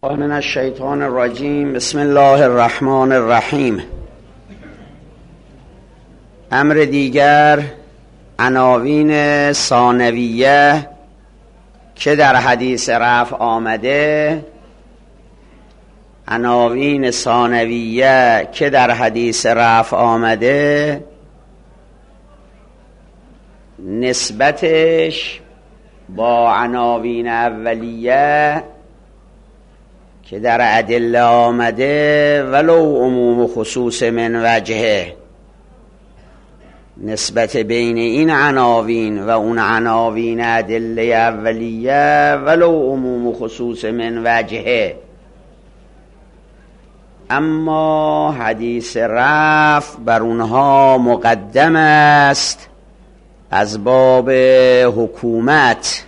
من الشیطان الرجیم. بسم الله الرحمن الرحیم. امر دیگر، عناوین ثانویه که در حدیث رفع آمده، عناوین ثانویه که در حدیث رفع آمده نسبتش با عناوین اولیه که در ادله آمده ولو عموم و خصوص من وجهه، نسبت بین این عناوین و اون عناوین ادله اولیه ولو عموم و خصوص من وجهه. اما حدیث رفع بر اونها مقدم است از باب حکومت،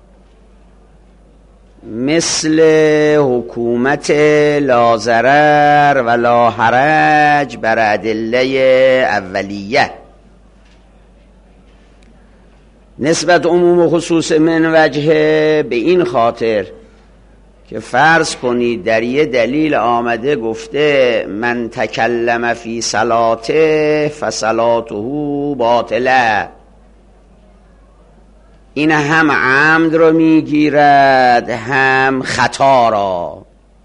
مثل حکومت لا ضرر و لا حرج بر ادله اولیه. نسبت عموم و خصوص من وجهه به این خاطر که فرض کنید در یه دلیل آمده گفته من تکلم فی صلاته فصلاته باطله، این هم عمد رو میگیرد هم خطا را.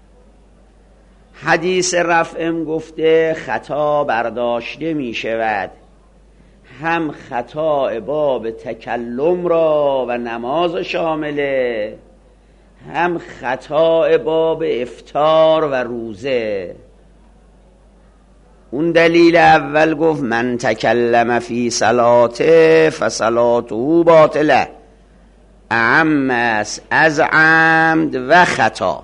حدیث رفعم گفته خطا برداشته می شود، هم خطا باب تکلم را و نماز شامله، هم خطا باب افطار و روزه. اون دلیل اول گفت من تکلم فی صلاته فصلاته باطله، اعم است از عمد و خطا.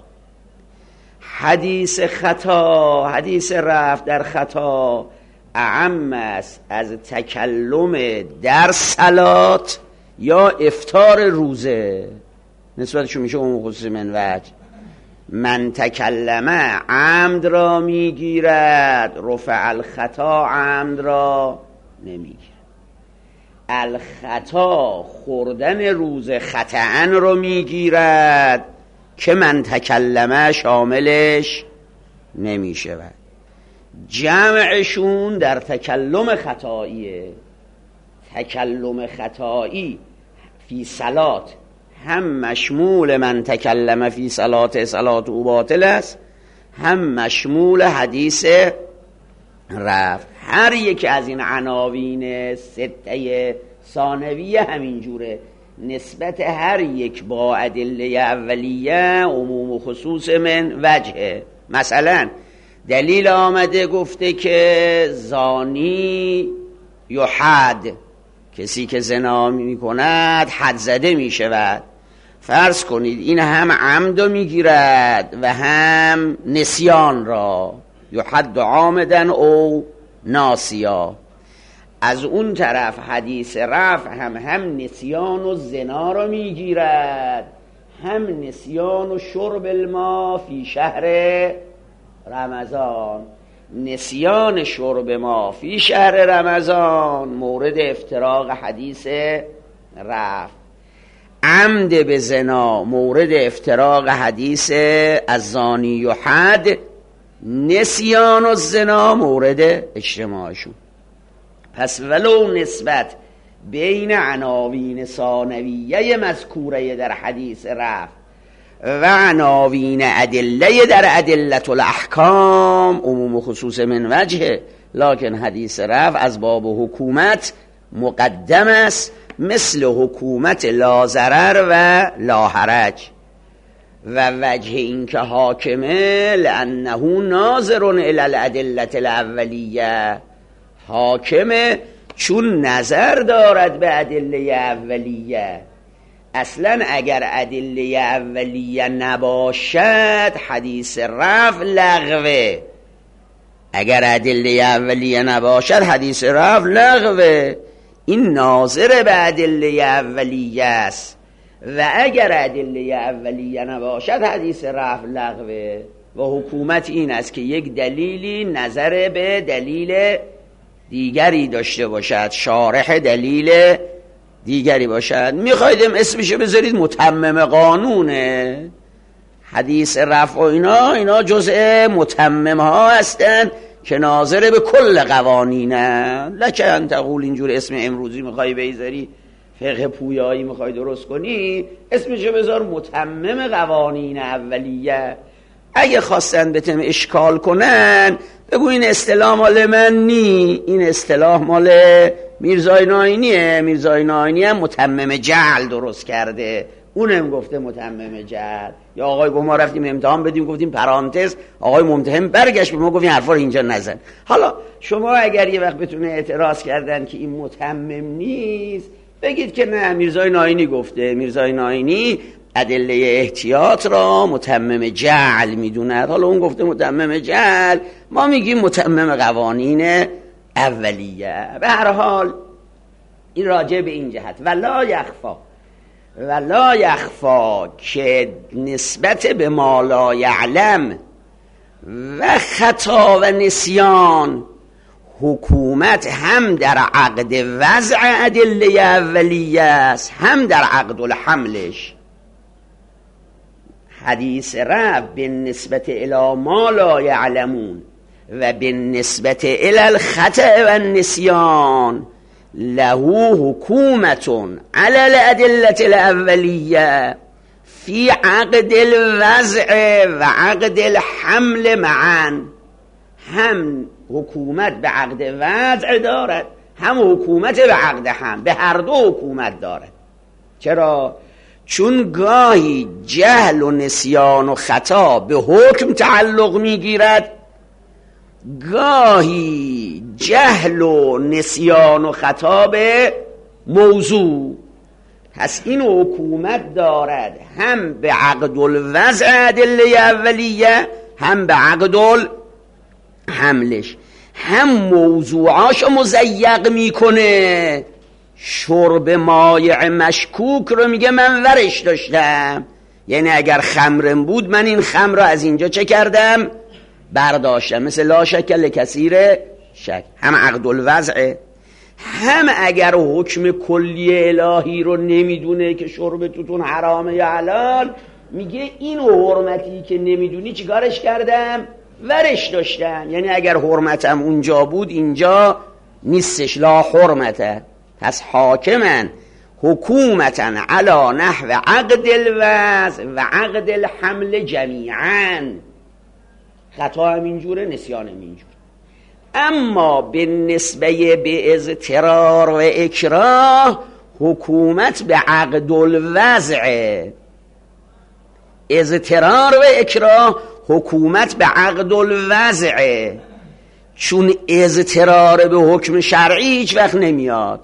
حدیث خطا، حدیث رفع در خطا اعم است از تکلم در صلات یا افطار روزه، نسبتشون میشه اون خصوص من وجه. من تکلم عمد را میگیرد، رفع الخطا عمد را نمیگیرد. الخطا خوردن روز خطأن رو میگیرد که من تکلمه شاملش نمیشود. جمعشون در تکلم خطاییه. تکلم خطایی فی صلات هم مشمول من تکلم فی صلات صلات او باطل است، هم مشمول حدیث رفع. هر یک از این عناوین سته ثانویه همینجوره، نسبت هر یک با ادله اولیه عموم و خصوص من وجهه. مثلا دلیل آمده گفته که زانی یحد، کسی که زنا می کند حد زده می شود. فرض کنید این هم عمد می گیرد و هم نسیان را، یحد عامدن او ناسیا. از اون طرف حدیث رفع هم نسیان و زنا را می گیرد، هم نسیان و شرب الماء فی شهر رمضان. نسیان شرب ما فی شهر رمضان مورد افتراق حدیث رفع، عمد به زنا مورد افتراق حدیث الزانی یحد، نسیان و زنا مورد اجتماعشون. پس ولو نسبت بین عناوین ثانویه مذکوره در حدیث رفع و عناوین ادله در ادله الاحکام عموم و خصوص من وجهه، لکن حدیث رفع از باب حکومت مقدم است، مثل حکومت لا ضرر و لا حرج. و وجه این که حاکمه لانه ناظر الی الادله الاولیه، حاکمه چون نظر دارد به ادله اولیه. اصلا اگر ادله اولیه نباشد حدیث رفع لغوه، اگر ادله اولیه نباشد حدیث رفع لغوه. این ناظر به ادله اولیه است و اگر ادله اولیه نباشد حدیث رفع لغوه. و حکومت این است که یک دلیلی نظر به دلیل دیگری داشته باشد، شارح دلیل دیگری باشد. میخوایدم اسمشو بذارید متمم قانونه، حدیث رفع و اینا جزء متمم ها هستن که ناظر به کل قوانینه. لکه ان تقول اینجور اسم امروزی میخوای بیزاری فقه پویایی میخوای درست کنی، اسمشو بذار متمم قوانین اولیه. اگه خواستن بهتم اشکال کنن بگو این اصطلاح مال من نی، این اصطلاح مال میرزای ناینیه. میرزای ناینی هم متمم جعل درست کرده، اونم گفته متمم جعل. یا آقای گفت ما رفتیم امتحان بدیم گفتیم پرانتز، آقای ممتحن برگشت به ما گفت این حرفا رو اینجا نزن. حالا شما اگر یه وقت بتونه اعتراض کردن که این متمم نیست، بگید که نه میرزای ناینی گفته. میرزای ناینی ادله احتیاط را متمم جعل میدوند، حالا اون گفته متمم جعل، ما میگیم متمم قوانین اولیه. به هر حال این راجع به این جهت. ولا یخفا که نسبت به ما لا یعلم و خطا و نسیان حکومت هم در عقد وضع ادله اولیه است، هم در عقد الحملش. حدیث رفع به نسبت الی ما لا یعلمون و به نسبت الی الخطأ و النسیان له حکومت علی الادله الاولیه فی عقد الوضع و عقد الحمل معا. هم حکومت به عقد وضع دارد، هم حکومت به عقد حمل، به هر دو حکومت دارد. چرا؟ چون گاهی جهل و نسیان و خطا به حکم تعلق میگیرد، گاهی جهل و نسیان و خطا به موضوع. پس این حکومت دارد هم به عقد الوضع ادله اولیه، هم به عقد الحملش. هم موضوعاشو مضیق میکنه. شرب مایع مشکوک رو میگه من ورش داشتم، یعنی اگر خمرم بود من این خمر رو از اینجا چه کردم؟ برداشتم. مثل لا شک لکثیر شک. هم عقد الوضعه، هم اگر حکم کلی الهی رو نمیدونه که شرب توتون حرامه یا حلال، میگه این حرمتی که نمیدونی چیکارش کردم؟ ورش داشتم. یعنی اگر حرمتم اونجا بود اینجا نیستش، لا حرمته. پس حاکمن حکومتن علی نحو عقد الوضع و عقد الحمل جمیعا. خطا هم اینجوره، نسیان هم اینجوره. اما به نسبه به اضطرار و اکراه حکومت به عقد الوضع. اضطرار و اکراه حکومت به عقد الوضع. چون اضطرار به حکم شرعی هیچ وقت نمیاد،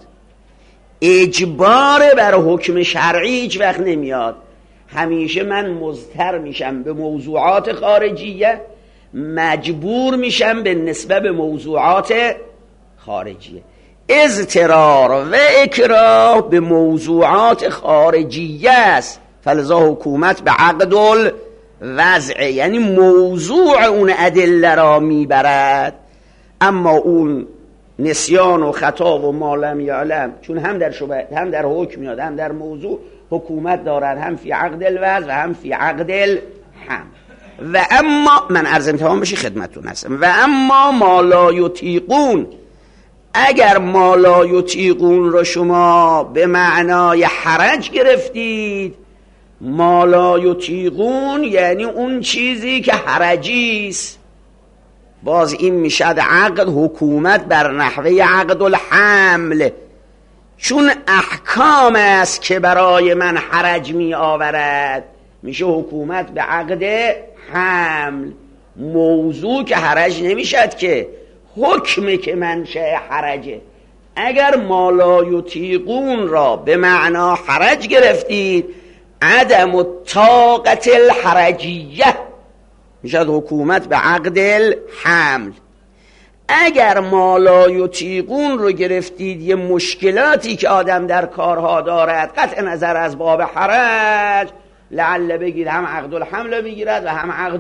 اجبار بر حکم شرعی هیچ وقت نمیاد. همیشه من مضطر میشم به موضوعات خارجیه، مجبور میشم به نسبت به موضوعات خارجیه. اضطرار و اکراه به موضوعات خارجیه است، فلذا حکومت به عقد الوضع، یعنی موضوع اون ادله را میبرد. اما اون نسیان و خطا و ما لم یعلم، چون هم در شبهه هم در حکم میاد هم در موضوع، حکومت دارد هم فی عقد الوضع و هم فی عقد الحمل. و اما من عرض امتحان بشی خدمتون هستم. و اما ما لا یطیقون، اگر ما لا یطیقون رو شما به معنای حرج گرفتید، ما لا یطیقون یعنی اون چیزی که حرجیست، باز این میشد عقد حکومت بر نحوه عقد الحمل. چون احکام است که برای من حرج می آورد، میشه حکومت به عقد حمل. موضوع که حرج نمیشد که، حکم که منشأ حرجه. اگر ما لا یطیقون را به معنا حرج گرفتید، عدم الطاقت الحرجیه، میشد حکومت به عقد الحمل. اگر ما لا یطیقون رو گرفتید، یه مشکلاتی که آدم در کارها دارد، قطع نظر از باب حرج، لعل بگید هم عقد الحمل بگیرد و هم عقد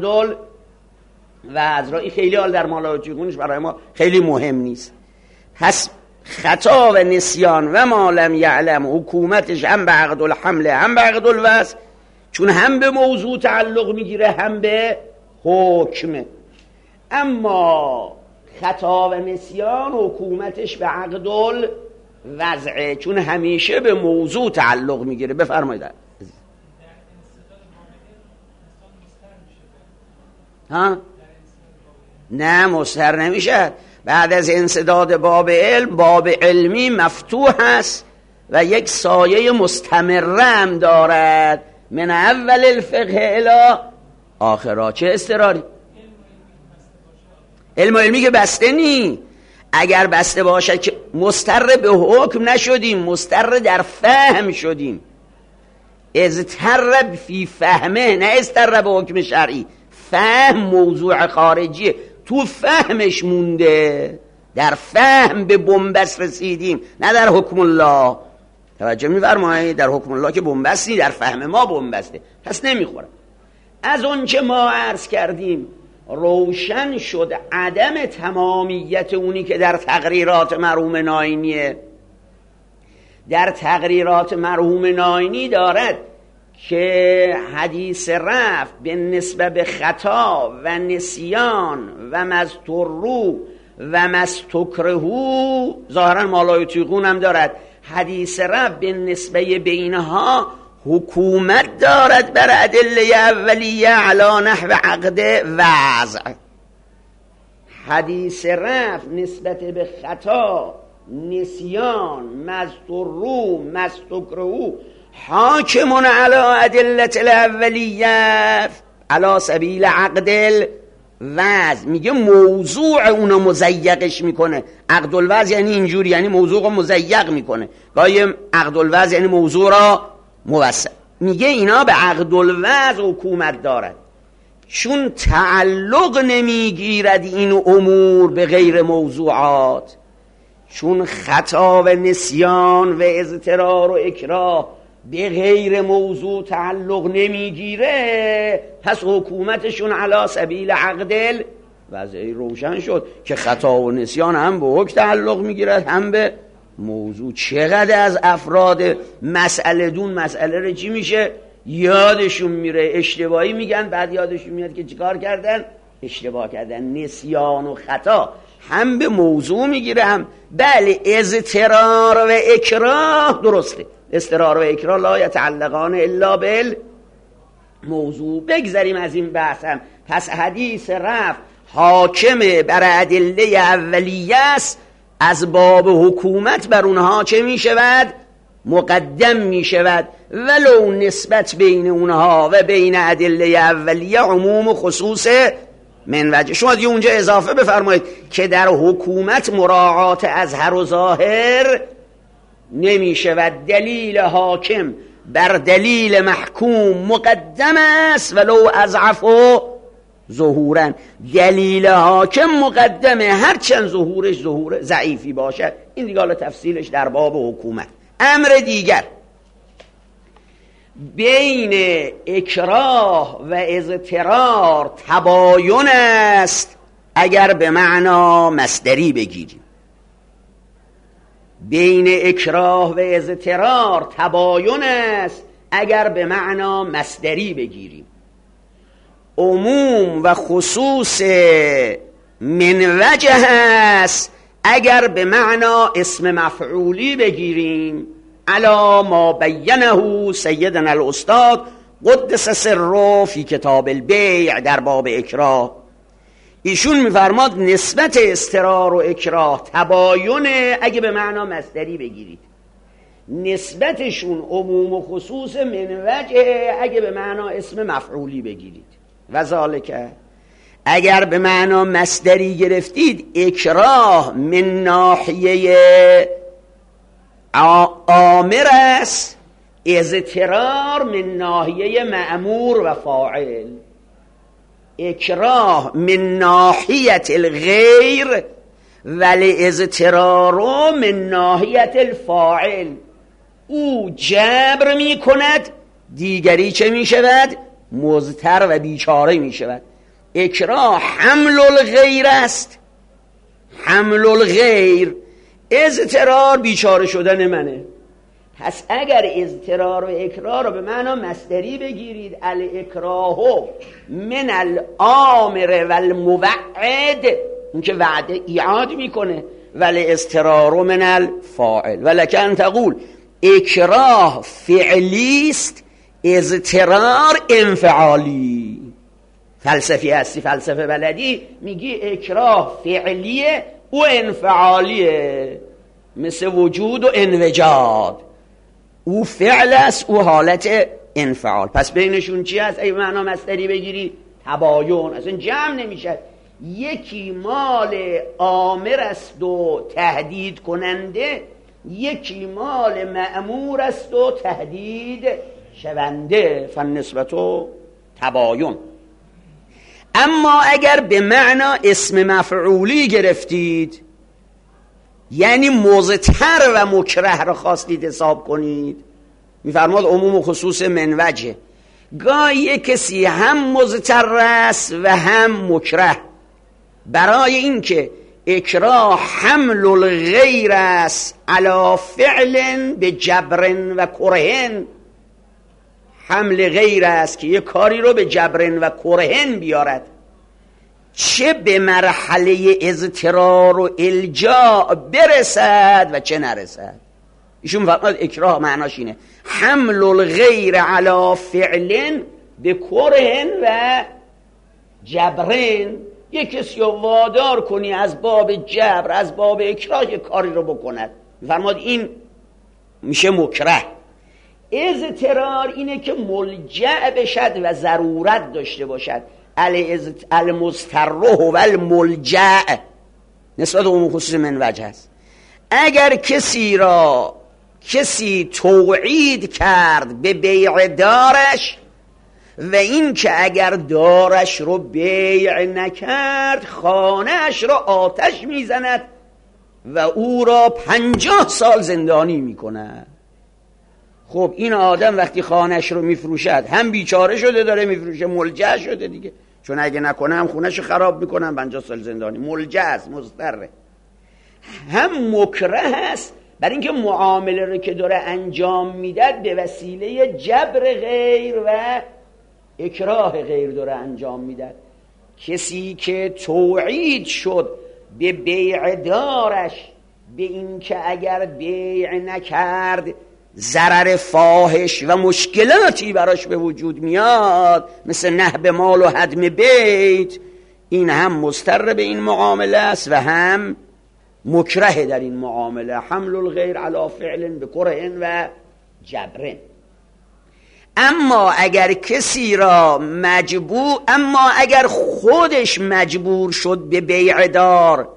الوضع. این خیلی حال در ما لا یطیقونش برای ما خیلی مهم نیست. پس خطا و نسیان و ما لم یعلم حکومتش هم به عقد الحمل هم به عقد الوضع، چون هم به موضوع تعلق میگیره هم به حکم. اما خطا و نسیان حکومتش به عقد الوضعه، چون همیشه به موضوع تعلق میگیره. بفرمایید. ها؟ نه مستر نمیشه. بعد از انسداد باب علم، باب علمی مفتوح است و یک سایه مستمره هم دارد، من اول الفقه الی آخرا. چه استراری؟ علم علمی که بسته نی. اگر بسته باشد که مستر به حکم نشدیم، مستر در فهم شدیم. اضطر فی فهمه، نه اضطر به حکم شرعی. فهم موضوع خارجیه، تو فهمش مونده، در فهم به بنبست رسیدیم، نه در حکم الله. توجه می‌فرمایید؟ در حکم الله که بنبست نی، در فهم ما بنبسته، پس نمیخورم. از اون که ما عرض کردیم روشن شد عدم تمامیت اونی که در تقریرات مرحوم ناینیه. در تقریرات مرحوم ناینی دارد که حدیث رفع به نسبت به خطا و نسیان و مسترو و مستکرهو، ظاهرا مالایطیقون هم دارد، حدیث رفع به نسبت به اینها حکومت دارد بر ادله اولیه علی نحو عقد وضع. حدیث رفع نسبت به خطا، نسیان، مسترو، مستکرهو حاکمون علی ادله الاولیه علی سبیل عقد الوضع. میگه موضوع اونو مضیقش میکنه. عقد الوضع یعنی اینجوری، یعنی موضوع رو مضیق میکنه. گاهی عقد الوضع یعنی موضوع را موسع. میگه اینا به عقد الوضع حکومت دارد، چون تعلق نمیگیرد این امور به غیر موضوعات. چون خطا و نسیان و اضطرار و اکراه به غیر موضوع تعلق نمیگیره، پس حکومتشون علی سبیل عقد الوضع. روشن شد که خطا و نسیان هم به حکم تعلق میگیرد هم به موضوع. چقدر از افراد مسئله دون مسئله رو چی میشه؟ یادشون میره، اشتباهی میگن، بعد یادشون میاد که چیکار کردن؟ اشتباه کردن. نسیان و خطا هم به موضوع میگیره هم بله. اضطرار و اکراه درسته، اضطرار و اکراه لا یتعلقان الا بالموضوع. بگذاریم از این بحثم. پس حدیث رفع حاکم بر ادله اولیه است، از باب حکومت بر اونها چه می شود؟ مقدم می شود، ولو نسبت بین اونها و بین ادله اولیه عموم و خصوص من وجه. شما دیگه اونجا اضافه بفرمایید که در حکومت مراعات اظهر و ظاهر نمی شود. دلیل حاکم بر دلیل محکوم مقدم است ولو اضعف و ظهورن. دلیل حاکم مقدمه هرچند ظهورش ظهور ضعیفی باشد. این دیگه حالا تفصیلش در باب حکومت. امر دیگر، بین اکراه و اضطرار تباین است اگر به معنا مصدری بگیریم. بین اکراه و اضطرار تباین است اگر به معنا مصدری بگیریم. عموم و خصوص من وجه است اگر به معنا اسم مفعولی بگیریم. علا ما بینه سیدنا الاستاد قدس سره فی کتاب البیع در باب اکراه. ایشون میفرماد نسبت اضطرار و اکراه تباینه اگه به معنا مصدری بگیرید، نسبتشون عموم و خصوص من وجه اگه به معنا اسم مفعولی بگیرید. و ذالک اگر به معنا مصدری گرفتید، اکراه من ناحیه آمر است، اضطرار من ناحیه مأمور و فاعل. اکراه من ناحیت الغیر ولی اضطرار من ناحیت الفاعل. او جبر می کند، دیگری چه می شود؟ مضطر و بیچاره می شود. اکراه حمل الغیر است، حمل الغیر. اضطرار بیچاره شدن منه، پس اگر اضطرار و اکراه رو به معنا مصدری بگیرید، الاکراه من الامر و الموعد، اون که وعده ایعاد میکنه، ولی اضطرار من الفاعل. ولکن تقول اکراه فعلی است، اضطرار انفعالی. فلسفی هستی، فلسفه بلدی، میگی اکراه فعلیه و انفعالیه، مثل وجود و انوجاد. او فعل است، او حالت انفعال. پس بینشون چی هست؟ اگه معنا مصدری بگیری تباین، اصلا جمع نمیشه. یکی مال آمر است و تهدید کننده، یکی مال مأمور است و تهدید شونده، فالنسبت و تباین. اما اگر به معنا اسم مفعولی گرفتید، یعنی مضطر و مکره را خواستید حساب کنید، میفرماد عموم و خصوص من وجه. گاهی کسی هم مضطر است و هم مکره، برای اینکه اکراه حمل الغیر است علی فعل به جبر و کرهن، حمل غیر است که یه کاری رو به جبر و کرهن بیارد، چه به مرحله اضطرار و الجاء برسد و چه نرسد. ایشون فرمود اکراه معناش اینه حمل الغیر علی فعل به کرهن و جبرن. یک کسی رو وادار کنی از باب جبر، از باب اکراه یک کاری رو بکند، فرمود این میشه مکره. اضطرار اینه که ملجأ بشد و ضرورت داشته باشد. المضطر و الملجأ نسبت عموم خصوص من وجه است. اگر کسی توعید کرد به بیع دارش و این که اگر دارش رو بیع نکرد خانهش رو آتش میزند و او را 50 سال زندانی میکند. خب این آدم وقتی خانهش رو میفروشد هم بیچاره شده داره میفروشه، ملجأ شده دیگه، چون اگه نکنه هم خونهش خراب میکنن، 50 سال زندانی. ملجأ است، مضطره. هم مکره است برای اینکه معامله رو که داره انجام میده به وسیله جبر غیر و اکراه غیر داره انجام میده. کسی که توعید شد به بیع دارش به این که اگر بیع نکرد ضرر فاحش و مشکلاتی براش به وجود میاد، مثل نهب مال و هدم بیت، این هم مضطر به این معامله است و هم مکره در این معامله. حمل الغیر علی فعل به کرهن و جبرن. اما اگر کسی را اما اگر خودش مجبور شد به بیع دار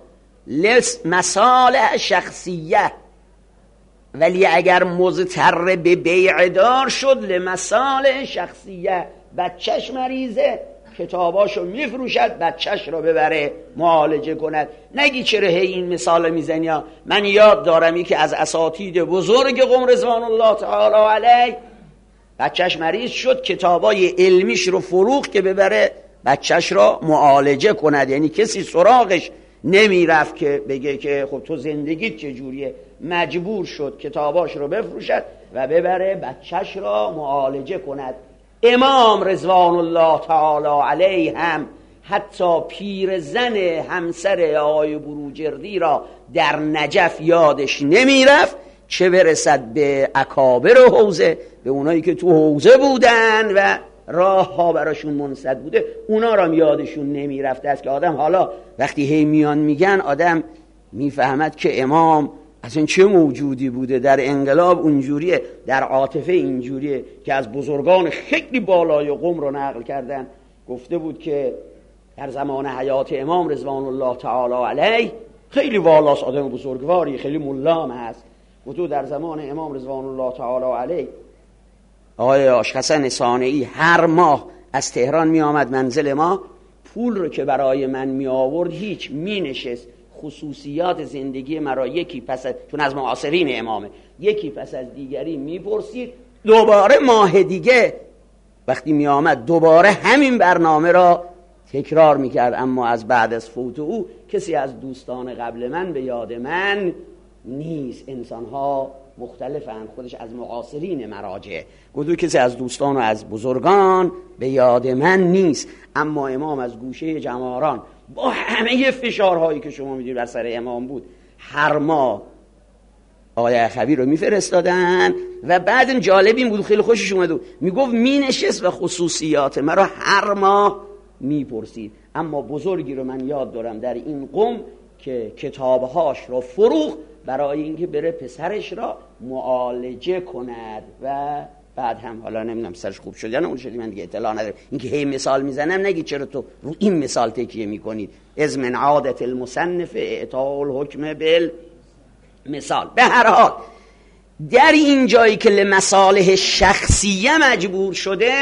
لمصالح شخصیه، ولی اگر مضطر به بیع دار شد لمصالح شخصیه، بچهش مریضه کتاباشو میفروشد، بچهش رو ببره معالجه کند. نگی چرا این مثال میزنی؟ من یاد دارم یکی از اساتید بزرگ قم رضوان الله تعالی علیه بچهش مریض شد، کتابای علمیش رو فروخت که ببره بچهش رو معالجه کند. یعنی کسی سراغش نمیرفت که بگه که خب تو زندگیت چجوریه، مجبور شد کتاباش رو بفروشد و ببره بچهش را معالجه کند. امام رضوان الله تعالی علیه هم حتی پیرزن همسر آقای بروجردی را در نجف یادش نمیرفت، چه برسد به اکابر حوزه، به اونایی که تو حوزه بودن و راه ها براشون منسد بوده، اونا را یادشون نمیرفته است. که آدم حالا وقتی هی میان میگن آدم میفهمد که امام اصلا چه موجودی بوده. در انقلاب اونجوریه، در عاطفه اینجوریه که از بزرگان خیلی بالای قم رو نقل کردن. گفته بود که در زمان حیات امام رضوان الله تعالی علیه خیلی والاست، آدم بزرگواری، خیلی ملام هست. گفتو در زمان امام رضوان الله تعالی علیه آقای آشحسن صانعی هر ماه از تهران می آمد منزل ما، پول رو که برای من می آورد هیچ، می نشست خصوصیات زندگی مرا یکی پس از، چون از معاصرین امامه، یکی پس از دیگری می پرسید. دوباره ماه دیگه وقتی می آمد دوباره همین برنامه را تکرار می کرد. اما از بعد از فوت او کسی از دوستان قبل من به یاد من نیست. انسانها مختلفن، خودش از معاصرین مراجع گفت کسی از دوستان و از بزرگان به یاد من نیست، اما امام از گوشه جماران با همه فشارهایی که شما میدونید بر سر امام بود هر ماه آقای اخوی رو میفرستادن و بعد جالب این بود خیلی خوشش اومد میگفت مینشست و خصوصیات مرا هر ماه میپرسید. اما بزرگی رو من یاد دارم در این قم که کتابهاش رو فروخت برای اینکه بره پسرش را معالجه کند و بعد هم حالا نمیدونم سرش خوب شد یا نه اون شدی من دیگه اطلاع ندارم. اینکه هی مثال میزنم نگید چرا تو رو این مثال تکیه میکنید. از من عادت المصنف اعطاء الحکم بالمثال. به هر حال در این جایی که لمصالح شخصیه مجبور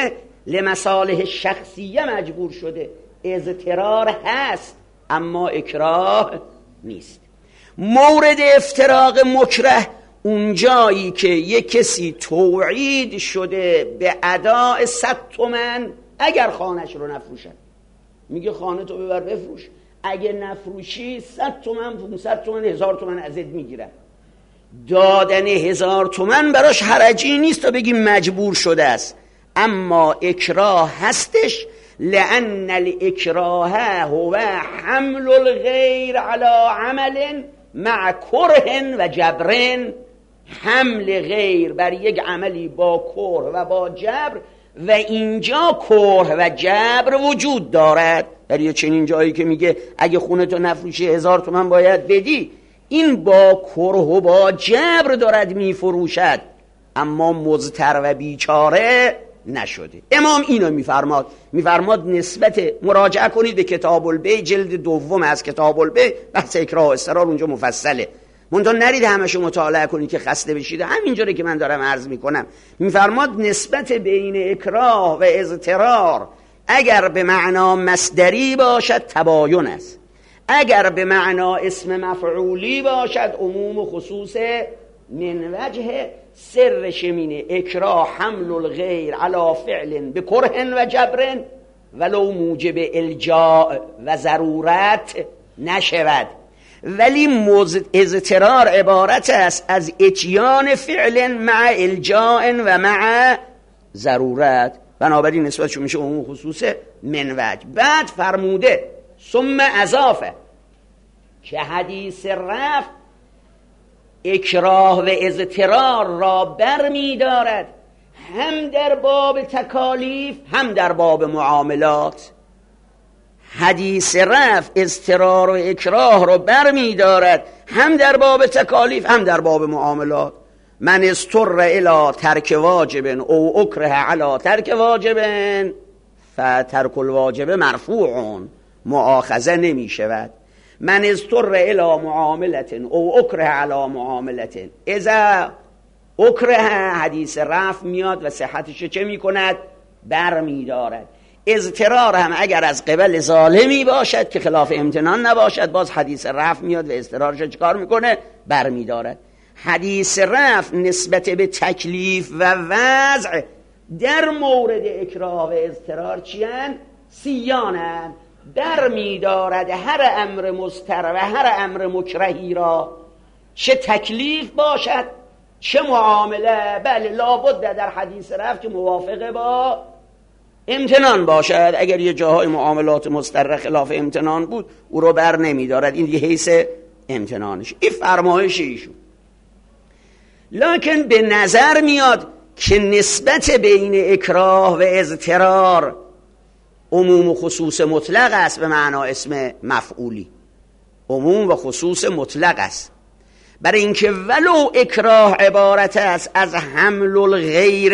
شده اضطرار هست اما اکراه نیست. مورد افتراق مکره اون جایی که یک کسی توعید شده به اداء 100 تومن اگر خانهش رو نفروشد، میگه خانه تو ببر بفروش، اگه نفروشی 100 تومن 500 تومن 1000 تومن ازت میگیرن. دادن 1000 تومن براش حرجی نیست تا بگیم مجبور شده است، اما اکراه هستش. لأن الاکراه هو حمل الغیر علی عمل مع کره و جبر. حمل غیر بر یک عملی با کره و با جبر و اینجا کره و جبر وجود دارد. در یه چنین جایی که میگه اگه خونه تو نفروشی 1000 تومن باید بدی، این با کره و با جبر دارد میفروشد اما مضطر و بیچاره نشده. امام اینو میفرماد نسبت، مراجعه کنید به کتاب البیع جلد 2 از کتاب البیع، بحث اکراه و اضطرار اونجا مفصله، منتها نرید همشو مطالعه کنید که خسته بشید. همینجوری که من دارم عرض میکنم میفرماد نسبت بین اکراه و اضطرار اگر به معنا مصدری باشد تباین است، اگر به معنا اسم مفعولی باشد عموم و خصوص من وجه. سرش اینه اکراه حمل الغیر علی فعل بکره و جبر ولو موجب الجاء و ضرورت نشود، ولی اضطرار عبارت است از اتیان فعل مع الجاء و مع ضرورت، بنابراین نسبتشون میشه عموم خصوص من وجه. بعد فرموده ثم اضافه که حدیث رفع اکراه و اضطرار را بر می دارد هم در باب تکالیف هم در باب معاملات. حدیث رفع اضطرار و اکراه را بر می دارد هم در باب تکالیف هم در باب معاملات. من اضطر الی ترک واجب او اکره علی ترک واجب فترک الواجب مرفوع مؤاخذه نمی شود. من اضطر الی معاملت او اکره علی معاملت اذا اکره حدیث رفع میاد و صحتش چه می کند؟ بر می دارد. اضطرار هم اگر از قبل ظالمی باشد که خلاف امتنان نباشد باز حدیث رفع میاد و اضطرارش چکار میکنه؟ بر می دارد. حدیث رفع نسبت به تکلیف و وضع در مورد اکراه و اضطرار چیان؟ سیانن. در می دارد هر امر مضطر و هر امر مکرهی را، چه تکلیف باشد چه معامله. بله لابد در حدیث رفع که موافقه با امتنان باشد. اگر یه جاهای معاملات مضطر خلاف امتنان بود او رو بر نمی دارد، این دیگه حیث امتنانش. این فرمایش ایشون. لکن به نظر میاد که نسبت بین اکراه و اضطرار عموم و خصوص مطلق است، به معنا اسم مفعولی عموم و خصوص مطلق است، برای اینکه ولو اکراه عبارت است از حمل الغیر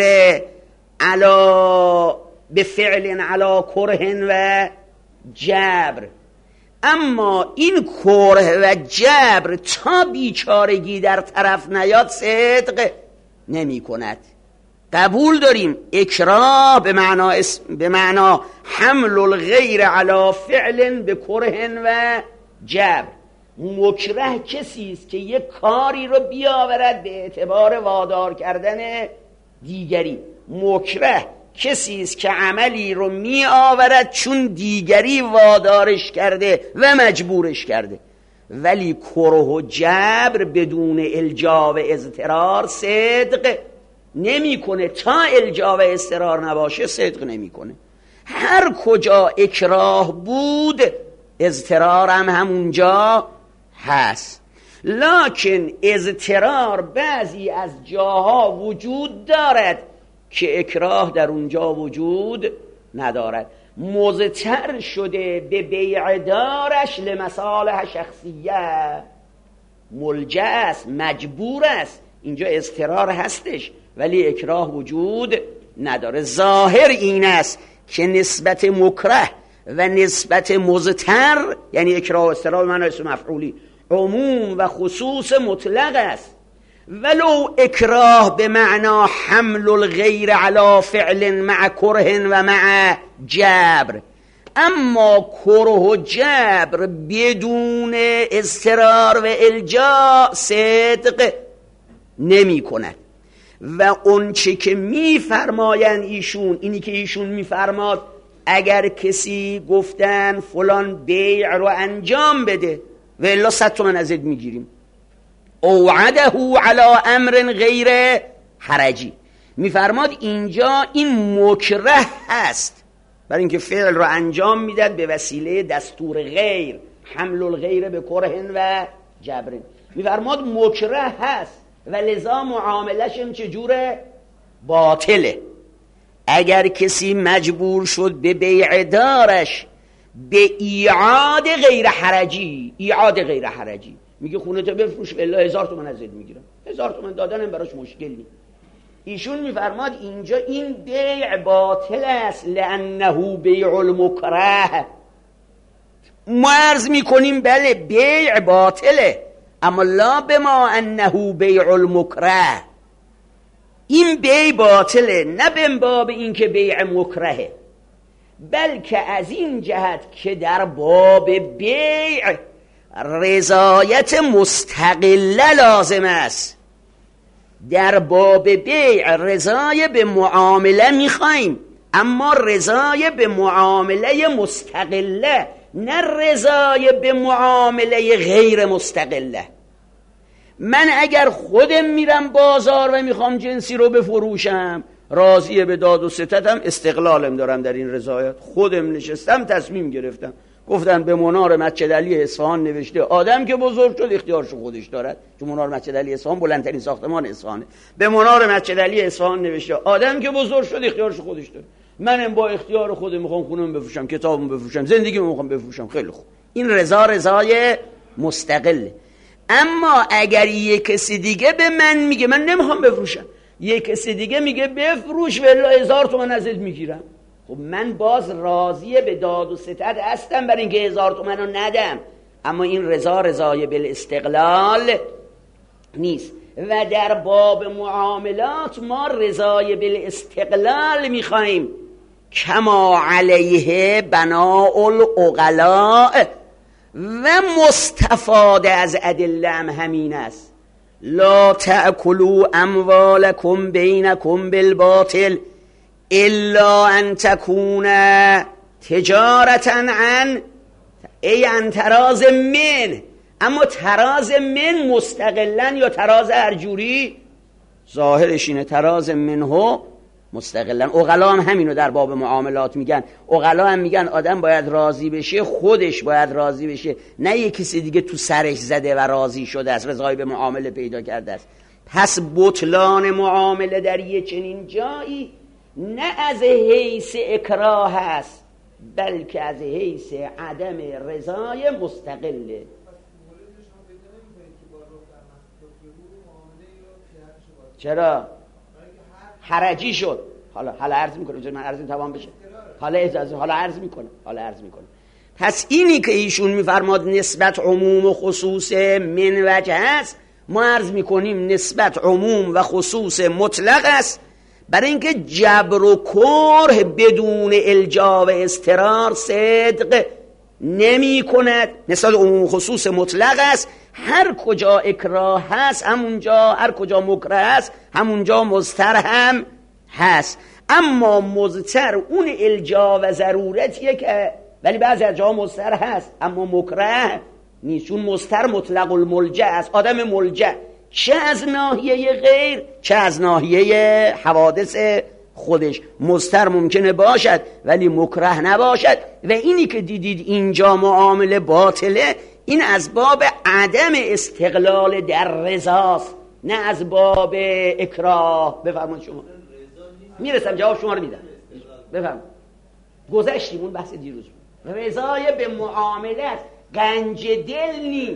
علا به فعل علا کره و جبر، اما این کره و جبر تا بیچارگی در طرف نیاد صدق نمی کند. قبول داریم اکراه به معنا حمل الغیر علی فعل به کره و جبر. مکره کسی است که یک کاری رو بیاورد به اعتبار وادار کردن دیگری. مکره کسی است که عملی رو می آورد چون دیگری وادارش کرده و مجبورش کرده. ولی کره و جبر بدون الجا و اضطرار صدق نمیکنه. تا الجا و اضطرار نباشه صدق نمیکنه. هر کجا اکراه بود اضطرار هم همونجا هست، لکن اضطرار بعضی از جاها وجود دارد که اکراه در اونجا وجود ندارد. مضطر شده به بیع دارش لمصالح شخصیه، ملجأ است، مجبور است، اینجا اضطرار هستش ولی اکراه وجود نداره. ظاهر این است که نسبت مکره و نسبت مضطر، یعنی اکراه و اضطرار معنی اسم مفعولی، عموم و خصوص مطلق است. ولو اکراه به معنا حمل الغیر علی فعل مع کره و مع جبر، اما کره و جبر بدون اضطرار و الجا صدق نمی کند. و اون چه که می فرمایند ایشون، اینی که ایشون می فرماد اگر کسی گفتن فلان بیع رو انجام بده و الا 100 تومن ازت میگیریم، اوعده علی امر غیر حرجی، میفرماد اینجا این مکره هست برای اینکه فعل رو انجام میداد به وسیله دستور غیر، حمل الغیر به کره و جبر، میفرماد مکره هست و لذا معاملش هم چجوره؟ باطله. اگر کسی مجبور شد به بیع دارش به ایعاد غیر حرجی، ایعاد غیر حرجی، میگه خونه تو بفروش الا 1000 تومن ازت میگیرم، 1000 تومن دادنم براش مشکل نیست. ایشون میفرماد اینجا این بیع باطل است، لانه بیع المکره. ما عرض میکنیم بله بیع باطله، اما لا بما انه بیع المکره، این بیع باطله نه به باب این که بیع مکرهه، بلکه از این جهت که در باب بیع رضایت مستقله لازم است. در باب بیع رضای به معامله میخوایم، اما رضای به معامله مستقله، نه رضای به معامله غیر مستقله. من اگر خودم میرم بازار و میخوام جنسی رو بفروشم، راضیه به داد و ستدم، استقلالم دارم در این رضایت، خودم نشستم تصمیم گرفتم، گفتن به منار مسجد علی اصفهان نوشته آدم که بزرگ شد اختیارش خودش دارد، چون منار مسجد علی اصفهان بلندترین ساختمان اصفهانه، به منار مسجد علی اصفهان نوشته آدم که بزرگ شد اختیارش خودش داره، منم با اختیار خودم میخوام خونم بفروشم، کتابم بفروشم، زندگیمو میخوام بفروشم، خیلی خوب، این رضای مستقله. اما اگر یک کسی دیگه به من میگه من نمیخوام بفروشم، یک کسی دیگه میگه بفروش ولی 1000 تومن ازت میگیرم، خب من باز راضیه به داد و ستد هستم برای اینکه 1000 تومن رو ندم، اما این رضای بالاستقلال نیست. و در باب معاملات ما رضای بالاستقلال میخوایم، کما علیه بناء العقلاء، و مستفاده از ادله همین است. لا تأکلوا اموالکم بینکم بالباطل الا ان تکون تجارتا عن تراز من، اما تراز من مستقلا یا تراز ارجوری، ظاهرش اینه تراز منه مستقلا. عقلا هم همینو در باب معاملات میگن، عقلا هم میگن آدم باید راضی بشه، خودش باید راضی بشه، نه یک کسی دیگه تو سرش زده و راضی شده است، رضای به معامله پیدا کرده است. پس بطلان معامله در یه چنین جایی نه از حیث اکراه است، بلکه از حیث عدم رضای مستقله. چرا؟ حرجی شد. حالا عرض میکنه، من عرض تمام بشه، حالا عرض میکنه. پس اینی که ایشون میفرماد نسبت عموم و خصوص من وجه است، ما عرض میکنیم نسبت عموم و خصوص مطلق است، برای اینکه جبر و کره بدون الجا و اضطرار صدق نمی کند. نسبت عموم و خصوص مطلق است، هر کجا اکراه هست همونجا، هر کجا مکره هست همونجا مضطر هم هست. اما مضطر اون الجا و ضرورتیه که ولی بعضی از جاها مضطر هست اما مکره نیست، چون مضطر مطلق الملجأ است، آدم ملجأ، چه از ناحیه غیر چه از ناحیه حوادث خودش. مضطر ممکنه باشد ولی مکره نباشد. و اینی که دیدید اینجا معامله باطله، این از باب عدم استقلال در رضاست، نه از باب اکراه. بفرمایید شما. میرسم جواب شما رو میدم. بفرمایید. گذشتیم اون بحث دیروز بود. رضای به معامله است، گنج دل نیست.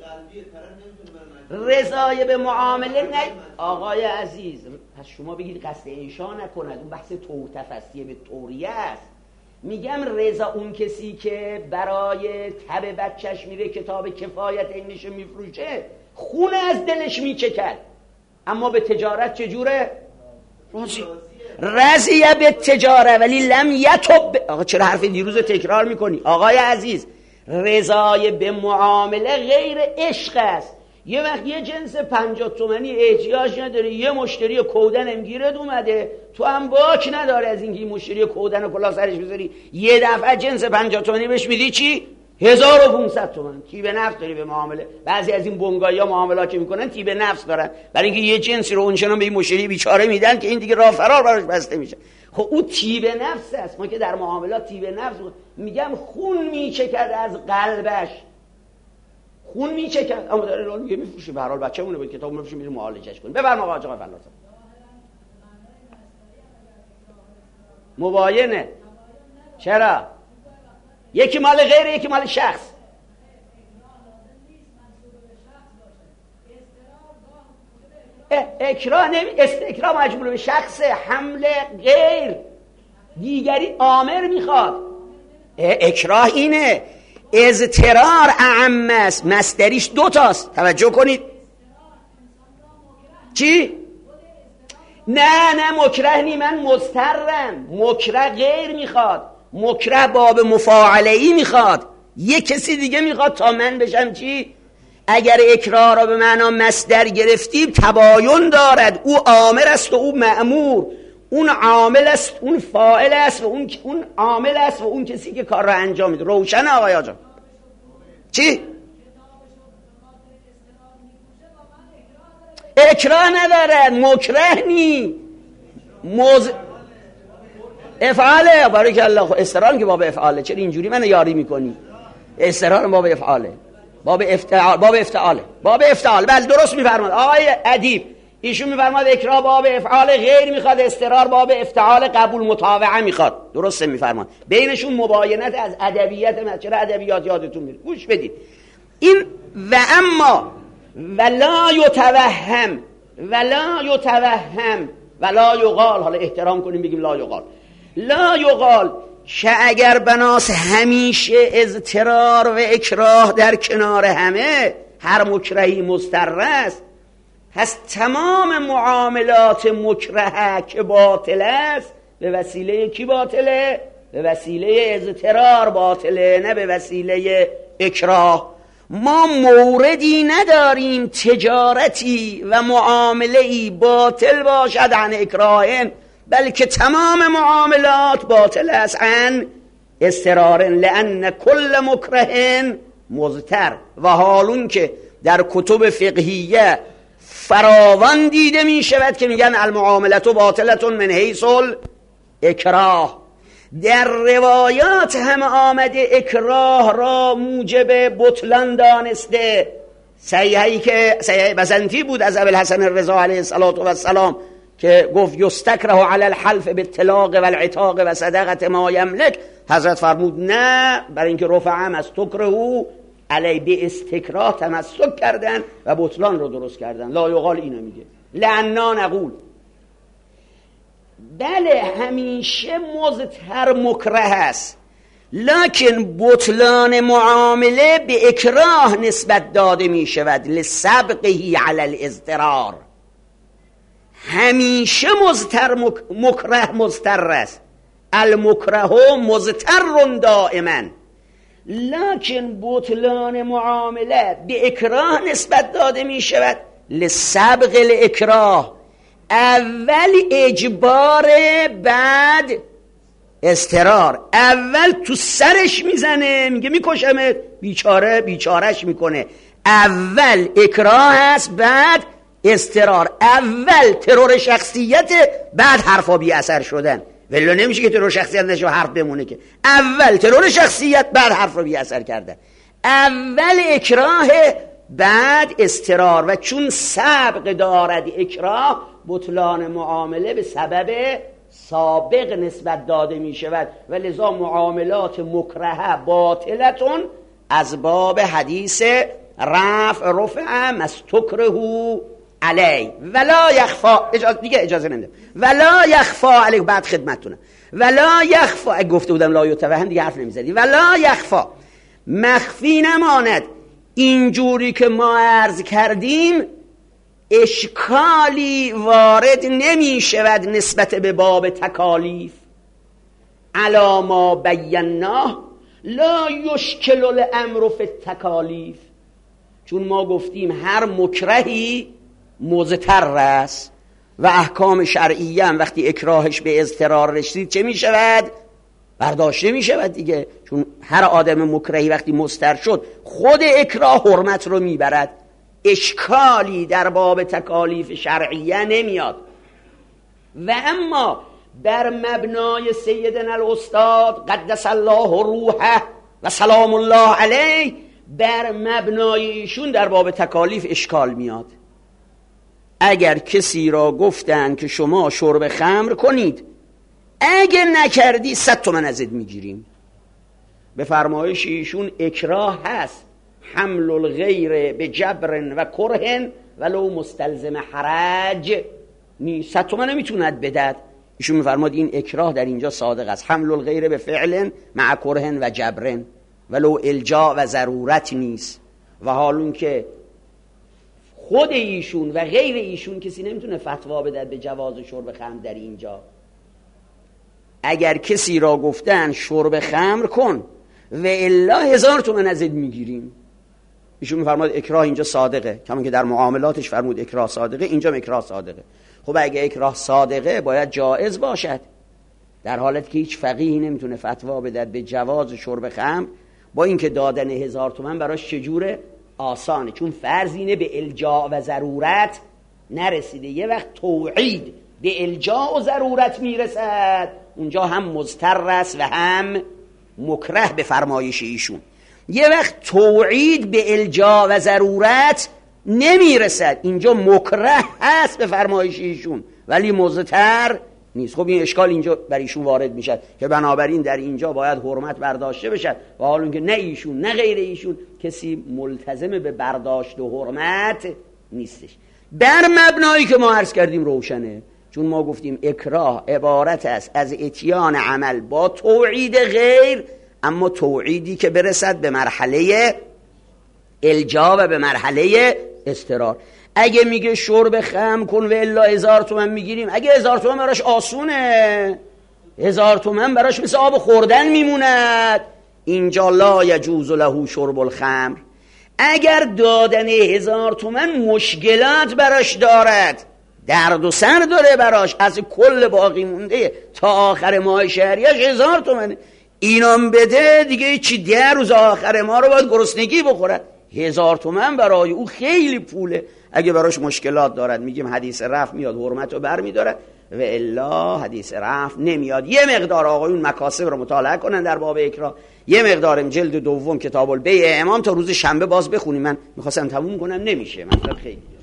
رضای به معامله نه. آقای عزیز پس شما بگید قصد انشا نکند، اون بحث توتفسیه به طوریه است. میگم رضا اون کسی که برای تب بچهش میره کتاب کفایت اینش میفروشه، خون از دلش میچکد، اما به تجارت چجوره؟ رضیه به تجاره ولی لم یتب. آقا چرا حرف دیروز تکرار میکنی؟ آقای عزیز رضای به معامله غیر عشق است. یه وقت یه جنس 50 تومانی احتیاج نداره، یه مشتری کودن امگیرت اومده، تو هم باک نداره از اینکه این مشتری کودن رو کلا سرش بذاری، یه دفعه جنس 50 تومانی بهش میدی چی؟ 1500 تومان. تیب نفس داری به معامله. بعضی از این بنگاهی‌ها معاملات که میکنن تیب نفس دارن، برای اینکه یه جنسی رو اونچنان به این مشتری بیچاره میدن که این دیگه راه فرار براش بسته میشه. خب اون تیب نفس است. ما که در معاملات تیب نفس میگم خون میچکد از قلبش، خون میچکد، اما داره راه میگه میفروشه، به هر حال بچه‌مونه بود کتاب میفروشه میره معالجهش کنه. بفرما آقا فلاس. مباینه. چرا؟ یکی مال غیره یکی مال شخص. اکراه اکراه مجبور به شخص، حمل غیر دیگری آمر میخواد. اکراه اینه، اضطرار اعم است، مصدریش دوتاست. توجه کنید. چی؟ نه مکره نی، من مضطرم. مکره غیر میخواد، مکره باب مفاعله‌ای میخواد، یه کسی دیگه میخواد تا من بشم چی؟ اگر اکراه را به معنا مصدر گرفتیم تباین دارد، او آمر است و او مأمور، اون عامل است اون فاعل است و اون عامل است و اون کسی که کار را انجام میده. روشن آقای آجا؟ چی؟ اکراه ندارد، مکره نی، افعاله. بارک الله. استرار که باب افعاله، چرا اینجوری منو یاری میکنی؟ استرار باب افعاله، باب افتعاله. بله درست میفرماد آقای ادیب، ایشون میفرماد اکراه باب افعال غیر میخواد، استرار باب افتعال قبول مطاوعه میخواد. درسته میفرماد. بینشون مباینت از ادبیات. چرا ادبیات یادتون میره؟ گوش بدید. این و اما ولا یتوهم ولا یقال، حالا احترام کنیم بگیم لا یقال که اگر بناس همیشه اضطرار و اکراه در کنار همه، هر مکرهی مضطر است، هست تمام معاملات مکرهه که باطل است به وسیله کی باطله؟ به وسیله اضطرار باطله، نه به وسیله اکراه. ما موردی نداریم تجارتی و معامله‌ای باطل باشد عن اکراهن، بلکه تمام معاملات باطل است عن استرار، لأن کل مکره مضطر. و حالون که در کتب فقهیه فراوان دیده می شود که میگن المعاملت باطلتون من حیث اکراه. در روایات هم آمده اکراه را موجب بطلان دانسته. صحیحی که صحیح بزنتی بود از ابوالحسن الرضا علیه السلام که گفت یستکره علی الحلف بالطلاق والعتاق و صدقه ما یملک، حضرت فرمود نه، برای اینکه رفعم از تکرهو علی به استکراه تمسک کردن و بطلان رو درست کردن. لا یقال اینو میگه. لعنا نقول بله همیشه مضطر مکره است، لکن بطلان معامله به اکراه نسبت داده می شود لسبقه علی الاضطرار. همیشه مکره مضطر است، المکره مضطر دائما، لکن بطلان معامله به اکراه نسبت داده می شود لسبق الاکراه. اول اجبار، بعد اضطرار اول تو سرش میزنه، میگه میکشمت، بیچاره بیچارش میکنه. اول اکراه هست، بعد اضطرار. اول ترور شخصیت، بعد حرفا بی اثر شدن. ولی نمیشه که ترور شخصیت نشه و حرف بمونه که. اول ترور شخصیت، بعد حرف رو بی اثر کردن. اول اکراه، بعد اضطرار. و چون سبق دارد اکراه، بطلان معامله به سبب سابق نسبت داده می شود و لذا معاملات مکرهه باطلتون از باب حدیث رفع مستکره علی ولا یخفا. اجازه نمیدم. ولا یخفا علی، بعد خدمتتونم. ولا یخفا، اگه گفته بودم لا یتوهم دیگه حرف نمیزدی. ولا یخفا، مخفی نماند اینجوری که ما عرض کردیم، اشکالی وارد نمی شود نسبت به باب تکالیف. علی ما بیناه لا یشکل الامر فی التکالیف. چون ما گفتیم هر مکرهی مضطر است و احکام شرعیه هم وقتی اکراهش به اضطرار رسید چه می شود؟ برداشته می شود دیگه. چون هر آدم مکرهی وقتی مضطر شد خود اکراه حرمت رو می برد. اشکالی در باب تکالیف شرعیه نمیاد. و اما بر مبنای سیدنا الاستاد قدس الله روحه و سلام الله علیه، بر مبنای ایشون در باب تکالیف اشکال میاد. اگر کسی را گفتن که شما شرب خمر کنید، اگه نکردی 100 تومن ازت میگیریم، به فرمایش ایشون اکراه هست، حمل الغیر به جبر و کرهن ولو مستلزم حرج نیست. 100 تومن نمیتوند بدد. ایشون میفرماد این اکراه در اینجا صادق است. حمل الغیر به فعل مع کرهن و جبرن ولو الجا و ضرورت نیست. و حالون که خود ایشون و غیر ایشون کسی نمیتونه فتوا بده به جواز شرب خمر در اینجا. اگر کسی را گفتن شرب خمر کن و الا 1000 تومن ازت میگیریم، ایشون میفرماد اکراه اینجا صادقه. کما که در معاملاتش فرمود اکراه صادقه، اینجا اکراه صادقه. خب اگه اکراه صادقه باید جائز باشد، در حالت که هیچ فقیهی نمیتونه فتوا بده به جواز شرب خمر، با اینکه دادن 1000 تومن براش چجوره؟ آسانه، چون فرض اینه به الجا و ضرورت نرسیده. یه وقت توعید به الجا و ضرورت میرسد، اونجا هم مضطر است و هم مکره به فرمایش ایشون. یه وقت توعید به الجا و ضرورت نمیرسد، اینجا مکره هست به فرمایش ایشون ولی مضطر نیست. خب این اشکال اینجا بر ایشون وارد میشد که بنابراین در اینجا باید حرمت برداشته بشد، و حالا که نه ایشون نه غیر ایشون کسی ملتزم به برداشت و حرمت نیستش. بر مبنایی که ما عرض کردیم روشنه، چون ما گفتیم اکراه عبارت است از اتیان عمل با توعید غیر، اما توعیدی که برسد به مرحله الجا و به مرحله اضطرار. اگه میگه شرب خمر کن و الا 1000 تومن میگیریم، اگه 1000 تومن براش آسونه، 1000 تومن براش مثل آب خوردن میموند، اینجا لا یجوز له شرب الخمر. اگر دادن 1000 تومن مشکلات براش دارد، درد و سر داره براش، از کل باقی مونده تا آخر ماه شهریش 1000 تومنه، اینام بده دیگه چی، 10 روز آخر ما رو باید گرسنگی بخورد. 1000 تومن برای او خیلی پوله. اگه براش مشکلات دارد میگیم حدیث رفع میاد حرمت رو بر میدارد، و الا حدیث رفع نمیاد. یه مقدار آقایون مکاسب رو مطالعه کنن در باب اکراه، یه مقدارم جلد دوم کتاب البیع امام تا روز شنبه باز بخونیم. من میخواستم تموم کنم نمیشه، مثلا خیلی